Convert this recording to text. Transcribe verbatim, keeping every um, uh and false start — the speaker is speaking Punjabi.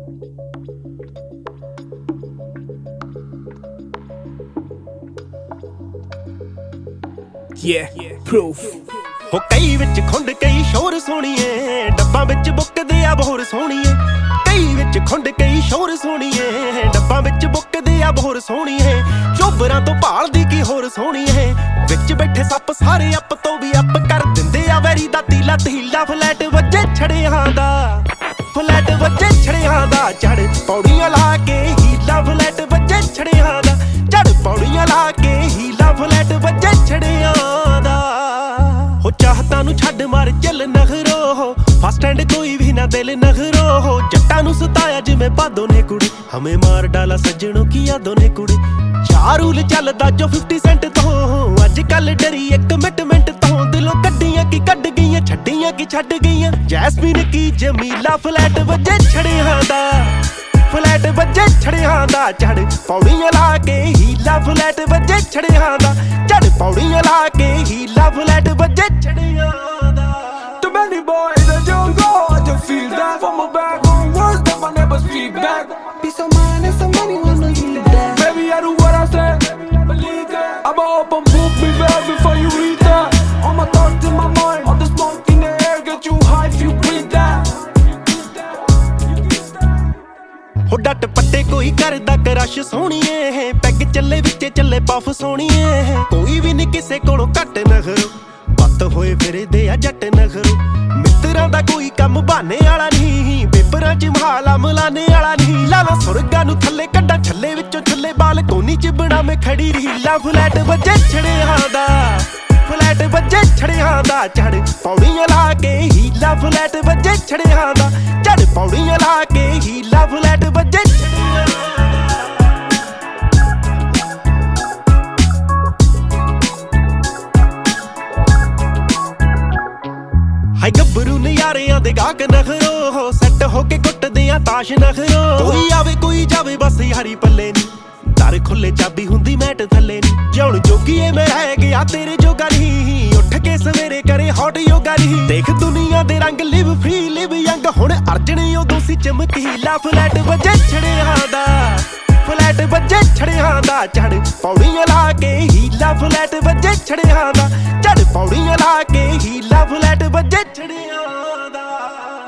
Yeah, proof. ਹੋ ਕਈ ਵਿੱਚ ਖੁੰਡ ਕਈ ਸ਼ੋਰ ਸੋਣੀਏ, ਡੱਬਾਂ ਵਿੱਚ ਬੁੱਕਦੇ ਆ ਬੋਰ ਸੋਣੀਏ। ਕਈ ਵਿੱਚ ਖੁੰਡ ਕਈ ਸ਼ੋਰ ਸੋਣੀਏ, ਡੱਬਾਂ ਵਿੱਚ ਬੁੱਕਦੇ ਆ ਬੋਰ ਸੋਣੀਏ। ਚੋਬਰਾਂ ਤੋਂ ਭਾਲਦੀ ਕੀ ਹੋਰ ਸੋਣੀਏ, ਵਿੱਚ ਬੈਠੇ ਸੱਪ ਸਾਰੇ ਅੱਪ ਤੋਂ ਵੀ ਅੱਪ ਕਰ ਦਿੰਦੇ ਆ ਵੈਰੀ ਦਾ ਤੀਲਾ ਤੀਲਾ। ਫਲੈਟ ਵੱਜੇ ਛੜਿਆਂ ਦਾ, ਫਲੈਟ ਵੱਜੇ ਛੜਿਆਂ ਦਾ, ਚੜ ਪੌੜੀਆਂ ਲਾ ਕੇ ਹੀਲਾ। ਫਲੈਟ ਵੱਜੇ ਛੜਿਆਂ ਦਾ, ਚੜ ਪੌੜੀਆਂ ਲਾ ਕੇ ਹੀਲਾ। ਫਲੈਟ ਵੱਜੇ ਛੜਿਆਂ ਦਾ, ਹੋ ਚਾਹਤਾਂ ਨੂੰ ਛੱਡ ਮਾਰ ਚੱਲ ਨਖਰੋ। ਫਸਟ ਹੈਂਡ ਕੋਈ ਵੀ ਨਾ ਦਿਲ ਨਖਰੋ। ਜੱਟਾਂ ਨੂੰ ਸਤਾਇਆ ਜਿਵੇਂ ਬਾਦੋਂ ਨੇ ਕੁੜੀ, ਹਮੇ ਮਾਰ ਡਾਲਾ ਸੱਜਣੋਂ ਕੀ ਯਾਦੋਂ ਨੇ ਕੁੜੀ। ਚਾਰ ਰੂਲ ਚੱਲਦਾ ਜੋ ਫਿਫਟੀ ਸੈਂਟ ਤੋਂ, ਅੱਜ ਕੱਲ ਡਰੀ ਇੱਕ ਕਮਿਟਮੈਂਟ ਤੋਂ। ਦਿਲੋਂ ਕੱਢੀਆਂ ਕੀ ਕੱਢ ਗਈਆਂ, ਛੱਡੀਆਂ ਕੀ ਛੱਡ ਗਈਆਂ। ਜੈਸਮੀਨ ਕੀ ਜਮੀਲਾ, ਫਲੈਟ ਵੱਜੇ ਛੜਿਆਂ ਦਾ, ਫਲੈਟ ਵੱਜੇ ਛੜਿਆਂ ਦਾ, ਚੜ ਪੌੜੀਆਂ ਲਾ ਕੇ ਹੀਲਾ। ਫਲੈਟ ਵੱਜੇ ਛੜਿਆਂ ਦਾ, ਚੜ ਪੌੜੀਆਂ ਲਾ ਕੇ ਹੀਲਾ। ਫਲੈਟ ਵੱਜੇ ਛੜਿਆਂ ਦਾ। Too many boys that don't go, I just feel that. From my back on words that my neighbors feedback. Peace of mind and somebody wanna leave that. Baby, I do what I say, believe that. I'ma open book me well before you read that. All my thoughts in my mind, all the smoke in the air, get you high if you breathe that. ਹੋ ਡੱਟ ਪੱਟੇ ਕੋਈ ਕਰਦਾ ਕਰਸ਼ ਸੋਣੀਏ, ਪੈਗ ਚੱਲੇ ਵਿੱਚ ਚੱਲੇ ਪਫ ਸੋਣੀਏ। ਕੋਈ ਵੀ ਨੀ ਕਿਸੇ ਕੋਲੋਂ ਘੱਟ ਨਖਰੋ, ਬੱਤ ਹੋਏ ਫਿਰਦੇ ਆ ਜੱਟ ਨਖਰੋ। ਮਿੱਤਰਾਂ ਦਾ ਕੋਈ ਕੰਮ ਬਹਾਨੇ ਵਾਲਾ ਨਹੀਂ, ਪੇਪਰਾਂ ਚ ਮਹਾਲਾ ਮਲਾਨੇ ਵਾਲਾ ਨਹੀਂ। ਲਾਲਾ ਸੁਰਗਾਂ ਨੂੰ ਥੱਲੇ ਕੱਢਾਂ ਛੱਲੇ ਵਿੱਚੋਂ ਛੱਲੇ, ਬਾਲ ਕੋਨੀ ਚ ਬਣਾਵੇਂ ਖੜੀ ਰੀਲਾ। ਫਲੈਟ ਵੱਜੇ ਛੜਿਆਂ ਦਾ, ਫਲੈਟ ਵੱਜੇ ਛੜਿਆਂ ਦਾ, ਚੜ ਪੌੜੀਆਂ ਲਾ ਕੇ ਹੀਲਾ। ਫਲੈਟ ਵੱਜੇ ਛੜਿਆਂ ਦਾ, ਚੜ ਪੌੜੀਆਂ ਲਾ ਕੇ ਹੀਲਾ। ਫਲੈਟ ਵੱਜੇ ਛੜਿਆਂ ਦਾ। ਹਾਈ ਗੱਭਰੂ ਨਜ਼ਾਰਿਆਂ ਦੇ ਗਾਹਕ ਨਖਰੋ, ਸੈੱਟ ਹੋ ਕੇ ਕੁੱਟਦੇ ਆ ਤਾਸ਼ ਨਖਰੋ। ਕੋਈ ਆਵੇ ਕੋਈ ਜਾਵੇ ਬਸ ਯਾਰੀ ਪੱਲੇ ਨੀ, ਦਰ ਖੁੱਲੇ ਚਾਬੀ ਹੁੰਦੀ ਮੈਟ ਥੱਲੇ ਨੀ। ਜਿਉਣ ਜੋਗੀਏ ਮੈਂ ਰਹਿ ਗਿਆ ਤੇਰੇ ਜੋਗਾ ਨਹੀਂ, ਉੱਠ ਕੇ ਸਵੇਰੇ ਕਰੇ ਹੌਟ ਯੋਗਾ ਨਹੀਂ। ਦੇਖ ਦੁਨੀਆ ਦੇ ਰੰਗ ਲਿਵ ਫ੍ਰੀ ਲਿਵ ਯੰਗ, ਹੁਣ ਅਰਜਣੇ ਉਦੋਂ ਸੀ ਚਮਕੀਲਾ। ਫਲੈਟ ਵੱਜੇ ਛੜਿਆਂ ਦਾ, ਫਲੈਟ ਵੱਜੇ ਛੜਿਆਂ ਦਾ, ਚੜ ਪੌੜੀਆਂ ਲਾ ਕੇ ਹੀਲਾ। ਫਲੈਟ ਵੱਜੇ ਛੜਿਆਂ ਦਾ, ਚੜ ਪੌੜੀਆਂ ਲਾ ਕੇ ਹੀਲਾ। ਫਲੈਟ ਵੱਜੇ ਛੜਿਆਂ ਦਾ।